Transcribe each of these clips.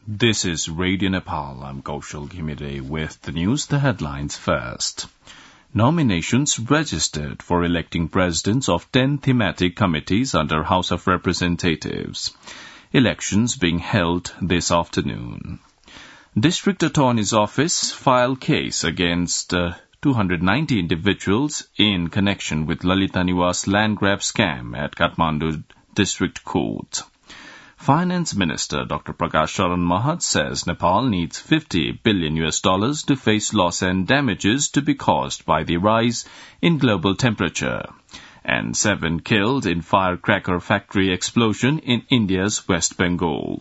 This is Radio Nepal. I'm Kaushal Ghimire with the news. The headlines first. Nominations registered for electing presidents of 10 thematic committees under House of Representatives. Elections being held this afternoon. District Attorney's Office filed case against 290 individuals in connection with Lalita Niwas land grab scam at Kathmandu District Court. Finance Minister Dr. Prakash Charan Mahat says Nepal needs $50 billion to face loss and damages to be caused by the rise in global temperature. And 7 killed in firecracker factory explosion in India's West Bengal.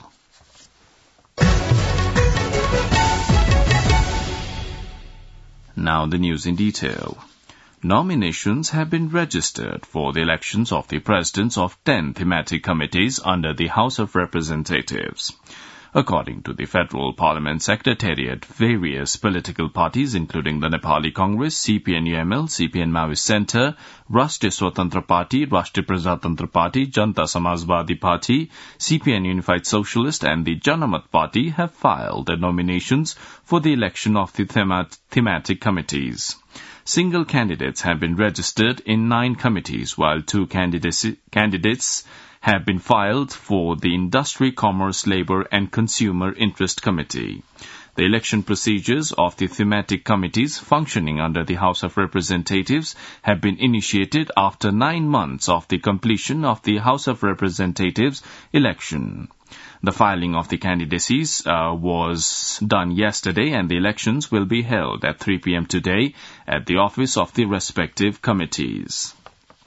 Now the news in detail. Nominations have been registered for the elections of the presidents of 10 thematic committees under the House of Representatives. According to the Federal Parliament Secretariat, various political parties including the Nepali Congress, CPN-UML, CPN Maoist Centre, Rashtriya Swatantra Party, Rashtriya Prajatantra Party, Janta Samajwadi Party, CPN Unified Socialist and the Janamat Party have filed their nominations for the election of the thematic committees. Single candidates have been registered in 9 committees, while 2 candidates have been filed for the Industry, Commerce, Labour and Consumer Interest Committee. The election procedures of the thematic committees functioning under the House of Representatives have been initiated after 9 months of the completion of the House of Representatives election. The filing of the candidacies was done yesterday and the elections will be held at 3 p.m. today at the office of the respective committees.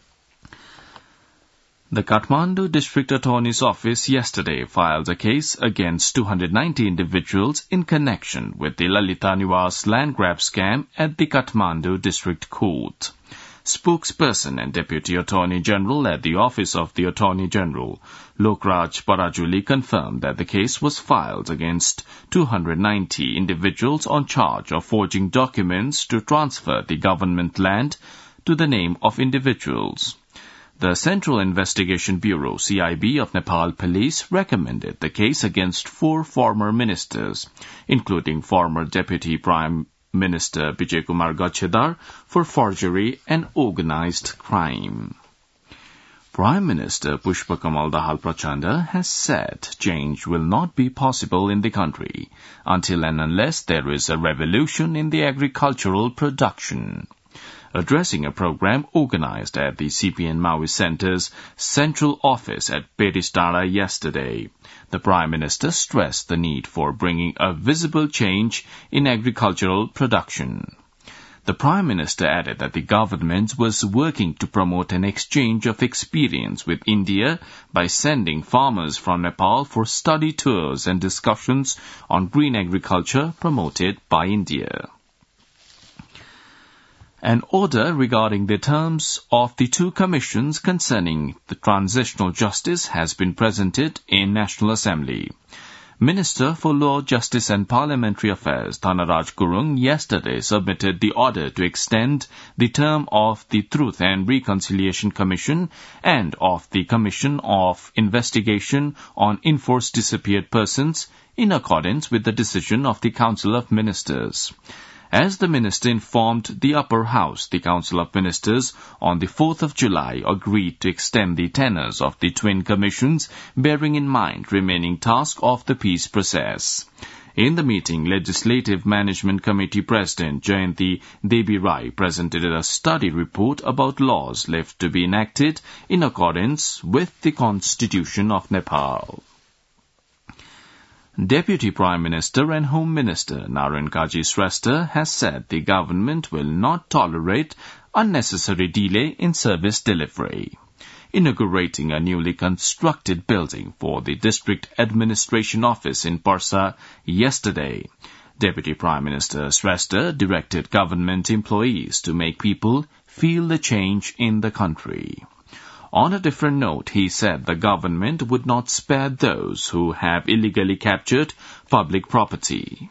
The Kathmandu District Attorney's Office yesterday filed a case against 290 individuals in connection with the Lalita Niwas land grab scam at the Kathmandu District Court. Spokesperson and Deputy Attorney General at the Office of the Attorney General, Lokraj Parajuli, confirmed that the case was filed against 290 individuals on charge of forging documents to transfer the government land to the name of individuals. The Central Investigation Bureau, CIB, of Nepal Police recommended the case against 4 former ministers, including former Deputy Prime Minister Bijay Kumar Gachedar, for forgery and organized crime. Prime Minister Pushpa Kamal Dahal Prachanda has said change will not be possible in the country until and unless there is a revolution in the agricultural production. Addressing a program organized at the CPN Maoist Centre's central office at Perishtara yesterday, the Prime Minister stressed the need for bringing a visible change in agricultural production. The Prime Minister added that the government was working to promote an exchange of experience with India by sending farmers from Nepal for study tours and discussions on green agriculture promoted by India. An order regarding the terms of the 2 commissions concerning the transitional justice has been presented in National Assembly. Minister for Law, Justice and Parliamentary Affairs, Thanaraj Gurung, yesterday submitted the order to extend the term of the Truth and Reconciliation Commission and of the Commission of Investigation on Enforced Disappeared Persons in accordance with the decision of the Council of Ministers. As the Minister informed the Upper House, the Council of Ministers on the 4th of July agreed to extend the tenures of the twin commissions, bearing in mind remaining tasks of the peace process. In the meeting, Legislative Management Committee President Jayanti Devi Rai presented a study report about laws left to be enacted in accordance with the Constitution of Nepal. Deputy Prime Minister and Home Minister Narayan Kaji Shrestha has said the government will not tolerate unnecessary delay in service delivery. Inaugurating a newly constructed building for the District Administration Office in Parsa yesterday, Deputy Prime Minister Shrestha directed government employees to make people feel the change in the country. On a different note, he said the government would not spare those who have illegally captured public property.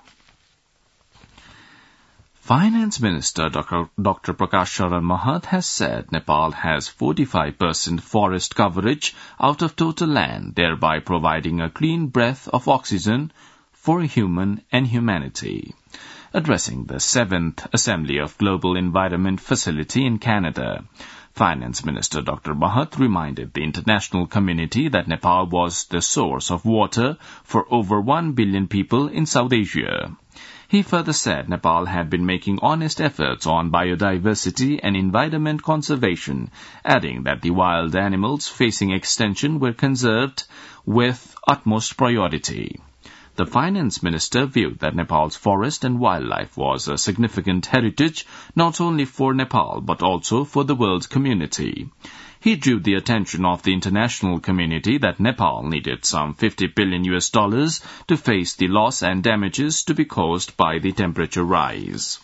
Finance Minister Dr. Prakash Charan Mahat has said Nepal has 45% forest coverage out of total land, thereby providing a clean breath of oxygen for human and humanity. Addressing the 7th Assembly of Global Environment Facility in Canada, Finance Minister Dr. Mahath reminded the international community that Nepal was the source of water for over 1 billion people in South Asia. He further said Nepal had been making honest efforts on biodiversity and environment conservation, adding that the wild animals facing extinction were conserved with utmost priority. The finance minister viewed that Nepal's forest and wildlife was a significant heritage not only for Nepal but also for the world community. He drew the attention of the international community that Nepal needed some $50 billion to face the loss and damages to be caused by the temperature rise.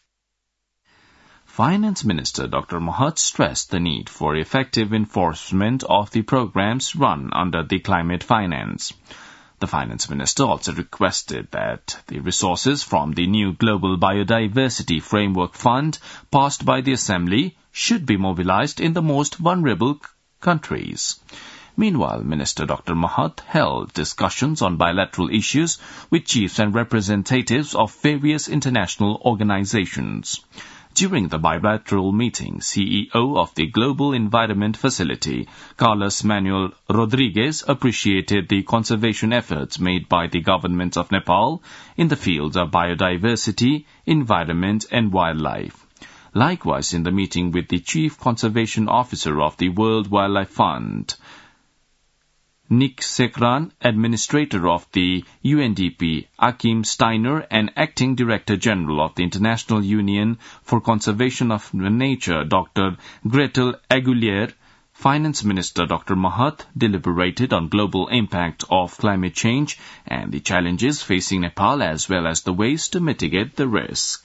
Finance Minister Dr. Mahath stressed the need for effective enforcement of the programs run under the climate finance. The Finance Minister also requested that the resources from the new Global Biodiversity Framework Fund passed by the Assembly should be mobilized in the most vulnerable countries. Meanwhile, Minister Dr. Mahath held discussions on bilateral issues with chiefs and representatives of various international organizations. During the bilateral meeting, CEO of the Global Environment Facility, Carlos Manuel Rodriguez, appreciated the conservation efforts made by the government of Nepal in the fields of biodiversity, environment and wildlife. Likewise, in the meeting with the Chief Conservation Officer of the World Wildlife Fund, Nick Sekran, Administrator of the UNDP, Akim Steiner, and Acting Director General of the International Union for Conservation of Nature, Dr. Gretel Aguilier, Finance Minister Dr. Mahath deliberated on global impact of climate change and the challenges facing Nepal as well as the ways to mitigate the risk.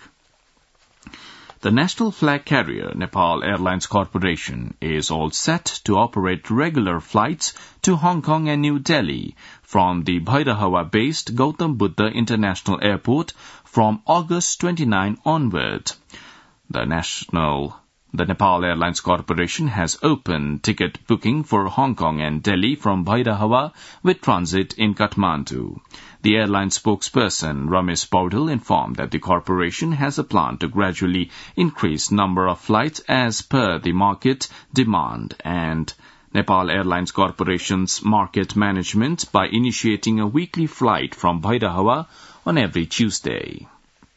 The national flag carrier, Nepal Airlines Corporation, is all set to operate regular flights to Hong Kong and New Delhi from the Bhairahawa-based Gautam Buddha International Airport from August 29 onward. The Nepal Airlines Corporation has opened ticket booking for Hong Kong and Delhi from Bhairahawa with transit in Kathmandu. The airline spokesperson Ramesh Paudel informed that the corporation has a plan to gradually increase number of flights as per the market demand and Nepal Airlines Corporation's market management by initiating a weekly flight from Bhairahawa on every Tuesday.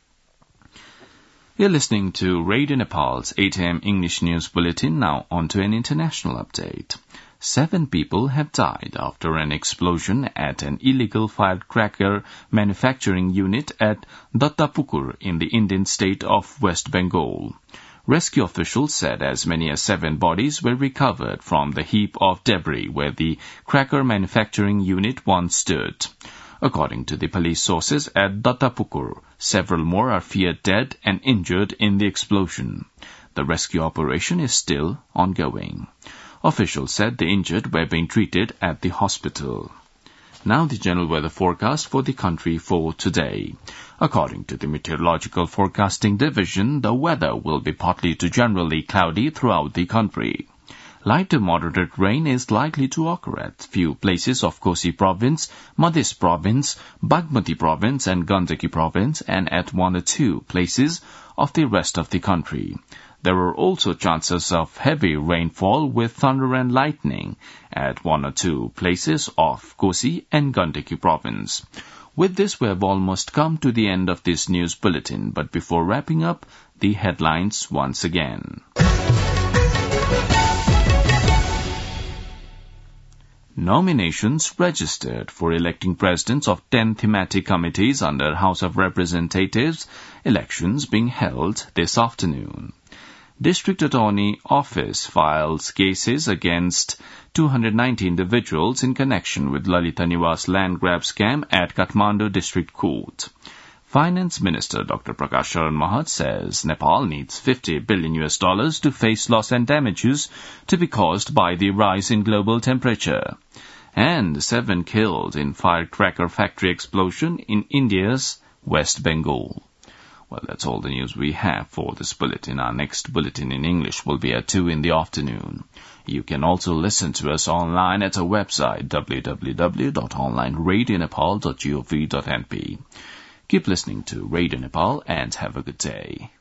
You're listening to Radio Nepal's 8 a.m. English News Bulletin. Now on to an international update. 7 people have died after an explosion at an illegal firecracker manufacturing unit at Dattapukur in the Indian state of West Bengal. Rescue officials said as many as 7 bodies were recovered from the heap of debris where the cracker manufacturing unit once stood. According to the police sources at Dattapukur, several more are feared dead and injured in the explosion. The rescue operation is still ongoing. Officials said the injured were being treated at the hospital. Now the general weather forecast for the country for today. According to the Meteorological Forecasting Division, the weather will be partly to generally cloudy throughout the country. Light to moderate rain is likely to occur at few places of Kosi Province, Madhya Province, Bagmati Province and Gandaki Province and at 1 or 2 places of the rest of the country. There are also chances of heavy rainfall with thunder and lightning at 1 or 2 places of Kosi and Gandaki Province. With this, we have almost come to the end of this news bulletin, but before wrapping up, the headlines once again. Nominations registered for electing presidents of 10 thematic committees under House of Representatives, elections being held this afternoon. District Attorney Office files cases against 290 individuals in connection with Lalita Niwas land grab scam at Kathmandu District Court. Finance Minister Dr. Prakash Charan Mahath says Nepal needs $50 billion to face loss and damages to be caused by the rise in global temperature. And 7 killed in firecracker factory explosion in India's West Bengal. Well, that's all the news we have for this bulletin. Our next bulletin in English will be at 2 in the afternoon. You can also listen to us online at our website www.onlineradionepal.gov.np. Keep listening to Radio Nepal and have a good day.